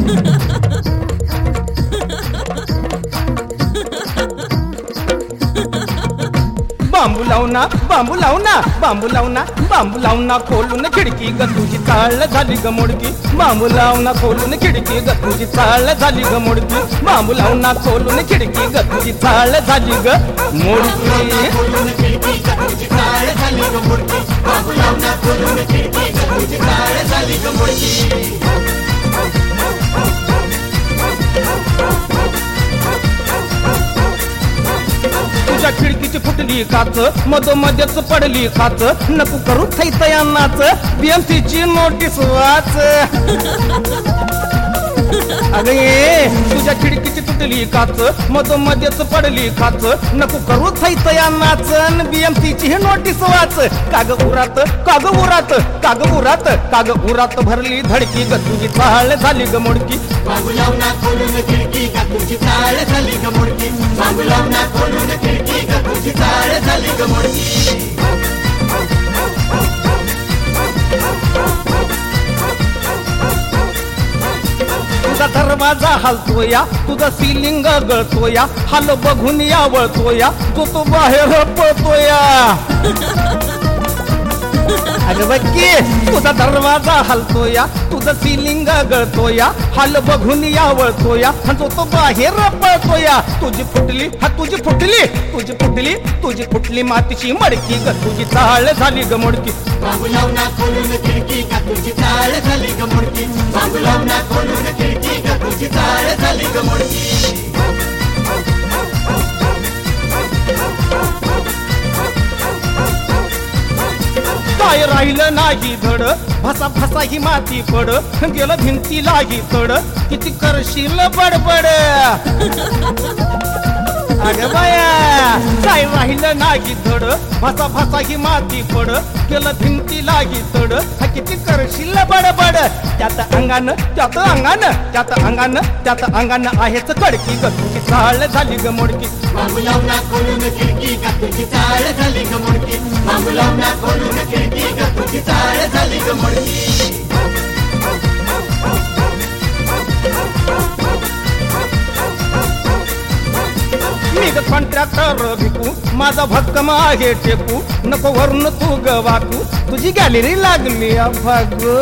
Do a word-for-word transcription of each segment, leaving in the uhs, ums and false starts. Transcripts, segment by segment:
बांबू लावना बांबू लावना बांबू लावना बांबू लावना खोलून खिडकी ग तुझी चाळ झाली ग मोडकी बांबू लावना खोलून खिडकी ग तुझी चाळ झाली ग मोडकी बांबू लावना खोलून खिडकी ग तुझी चाळ झाली ग मोडकी। तुझ्या खिडकीची फुटली काच मधोमध्येच पडली खाच नको करू थैतया नाच बीएमसीची नोटीस वाच। अगं ये तुझ्या खिडकीची तुटली काच मधोमध्येच पडली खाच नको करू थैतया नाच बीएमसीची ही नोटीस वाच। काग उरात काग उरात काग उरात काग उरात भरली धडकी ग तुझी चाळ झाली ग मोडकी बांबू लावना खोलून खिडकी ग तुझी चाळ झाली ग मोडकी बांबू लावना खोलून खिडकी ग तुझी चाळ झाली ग मोडकी। तुझा दरवाजा हलतोया तुझा सिलिंग गळतोया हाल बघून यावळतोया तो तो बाहेर पळतोया। अगं बक्की तुझा दरवाजा हलतोया तुझा सिलिंग गळतोया हाल बघून यावळतोया तो तो बाहेर पळतोया। तुझी फुटली हा तुझी फुटली तुझी फुटली तुझी फुटली मातीची मडकी ग तुझी चाळ झाली ग मोडकी बांबू लावना खोलून खिडकी ग तुझी चाळ झाली ग मोडकी बांबू लावना खोलून खिडकी ग तुझी चाळ झाली ग मोडकी। काय राहिलं नाही धड भसा भसा ही माती पड गेलं भिंतीलाही तड किती करशील बडबड। अगं बाया काय राहिलं नाही धड भसा भसा ही माती पड गेलं भिंतीलाही तड किती करशील बडबड। त्यात अंगान त्यात अंगान त्यात अंगान त्यात अंगान आहेच कडकी ग तुझी चाळ झाली ग मोडकी बांबू लावना खोलून खिडकी ग तुझी चाळ झाली ग मोडकी बांबू लावना खोलून खिडकी ग तुझी चाळ झाली ग मोडकी। मी ग कॉन्ट्रॅक्टर भिकू माझा भक्कम आहे टेकू नको वरून तू ग वाकू तुझी गॅलरी लागली भागू।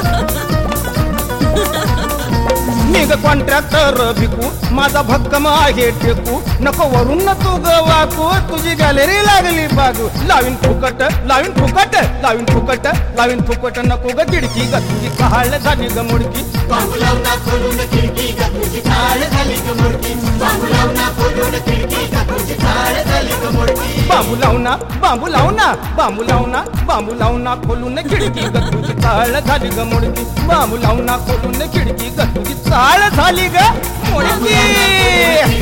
मी ग कॉन्ट्रॅक्टर भिकू माझा भक्कम आहे टेकू नको वरून तू ग वाकू तुझी गॅलरी लागली बागू। लावीन फुकट लावीन फुकट लावीन फुकट लावीन फुकट नको ग खिडकी ग तुझी चाळ झाली ग मोडकी बांबू लावना खोलून खिडकी ग तुझी चाळ झाली ग मोडकी बांबू लावना खोलून खिडकी ग तुझी चाळ झाली ग मोडकी। बांबू लावना बांबू लावना बांबू लावना बांबू लावना खोलून खिडकी ग तुझी चाळ झाली ग मोडकी बांबू लावना खोलून खिडकी ग तुझी चाळ झाली ग मोडकी।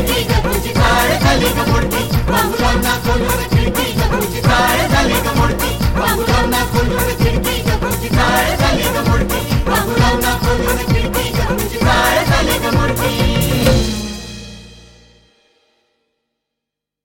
चाळ झाली ग मोडकी बांबू लावना खोलून खिडकी ग तुझी चाळ झाली ग मोडकी।